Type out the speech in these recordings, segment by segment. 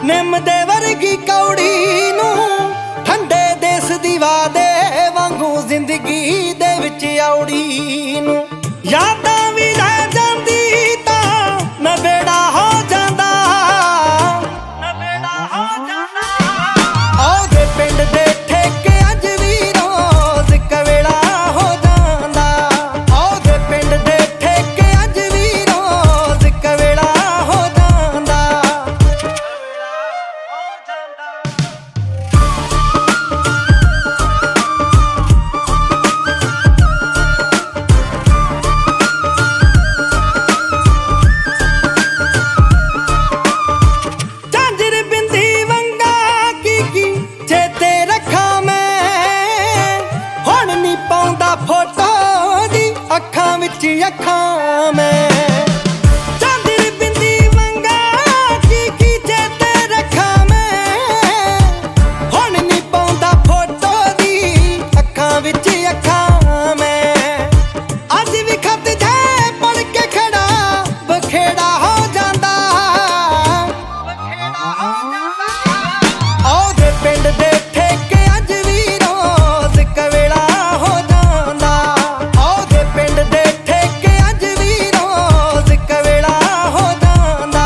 ਨਿੰਮ ਦੇ ਵਰਗੀ ਕੌੜੀ ਨੂੰ ਠੰਡੇ ਦੇਸ ਦੀ ਵਾਦੇ ਵਾਂਗੂ ਜ਼ਿੰਦਗੀ ਦੇ ਵਿੱਚ ਔੜੀ ਨੂੰ ਯਾਦਾਂ ਵੀ ਲੈ ਜਾਂਦੀ ਤਾਂ ਨਵੇੜਾ ਹੋ ਜਾਂਦਾ ਉਹਦੇ ਪਿੰਡ ਦੇ ਠੇਕੇ ਅੱਜ ਵੀ ਰੋਜ਼ ਕਵੇਲਾ ਹੋ ਜਾਂਦਾ ਉਹਦੇ ਪਿੰਡ ਦੇ ਠੇਕੇ ਅੱਜ ਵੀ ਰੋਜ਼ ਕਵੇਲਾ ਹੋ ਜਾਂਦਾ ਝਾਂਜਰ ਬਿੰਦੀ ਵੰਗਾ ਕੀ ਚੇਤੇ ਰੱਖਾਂ ਮੈਂ ਹੁਣ ਨੀ ਪਾਉਂਦਾ ਫੋਟੋ ਦੀ ਅੱਖਾਂ ਵਿੱਚ ਅੱਖਾਂ ਮੈਂ ਝਾਂਜਰ ਬਿੰਦੀ ਵੰਗਾ ਕੀ ਚੇਤੇ ਰੱਖਾਂ ਮੈਂ ਹੁਣ ਨੀ ਪਾਉਂਦਾ ਫੋਟੋ ਦੀ ਅੱਖਾਂ ਵਿੱਚ ਅੱਖਾਂ ਮੈਂ ਅੱਜ ਵੀ ਖਤ ਜੇ ਪੜ ਕੇ ਖੜਾ ਬਖੇੜਾ ਹੋ ਜਾਂਦਾ ਉਹਦੇ ਪਿੰਡ ਦੇ ਠੇਕੇ ਅੱਜ ਵੀ ਰੋਜ਼ ਕਵੇਲਾ ਹੋ ਜਾਂਦਾ ਉਹਦੇ ਪਿੰਡ ਦੇ ਠੇਕੇ ਅੱਜ ਵੀ ਰੋਜ਼ ਕਵੇਲਾ ਹੋ ਜਾਂਦਾ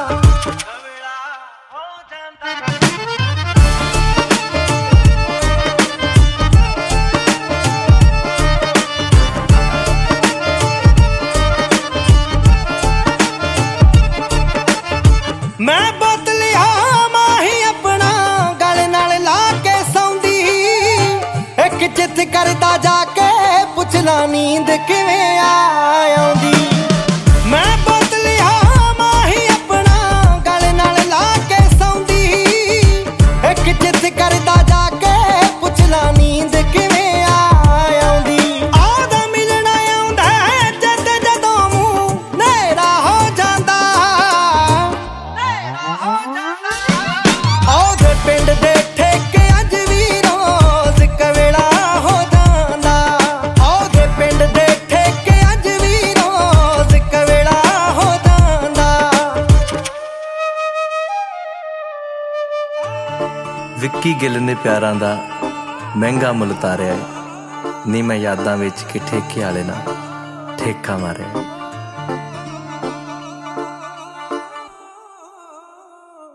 ਮੈਂ ਬੋਤਲਿਆ ਮਾਹੀ ਆਪਣਾ ਗਲ ਨਾਲ ਲਾ ਕੇ ਸੌਂਦੀ ਇੱਕ ਚਿੱਤ ਕਰਦਾ ਜਾ ਕੇ ਪੁੱਛਣਾ ਨੀਂਦ ਕਿਵੇਂ ਆਉਂਦੀ ਮੈਂ ਬੋਤਲਿਆ ਮਾਹੀ ਆਪਣਾ ਗਲ ਨਾਲ ਲਾ ਕੇ ਸੌਂਦੀ ਇੱਕ ਚਿੱਤ ਕਰਦਾ ਜਾ ਕੇ ਪੁੱਛਣਾ ਨੀਂਦ ਕਿਵੇਂ ਆਉਂਦੀ ਉਹਦਾ ਮਿਲਣਾ ਆਉਂਦਾ ਜਦ ਜਦੋਂ ਮੂੰਹ ਨੇਰਾ ਹੋ ਜਾਂਦਾ ਉਹਦੇ ਪਿੰਡ ਦੇ ਠੇਕੇ ਅੱਜ ਵੀ ਰੋਜ਼ ਕਵੇਲਾ ਹੋ ਜਾਂਦਾ ਉਹਦੇ ਪਿੰਡ ਦੇ ਠੇਕੇ ਅੱਜ ਵੀ ਰੋਜ਼ ਕਵੇਲਾ ਹੋ ਜਾਂਦਾ ਵਿੱਕੀ ਗਿੱਲ ਨੇ ਪਿਆਰਾਂ ਦਾ ਮਹਿੰਗਾ ਮੁੱਲ ਤਾਰਿਆ ਏ ਨੀ ਮੈਂ ਯਾਦਾਂ ਵਿੱਚ ਕਿ ਠੇਕੇ ਵਾਲੇ ਨਾਲ ਠੇਕਾ ਮਾਰਿਆ।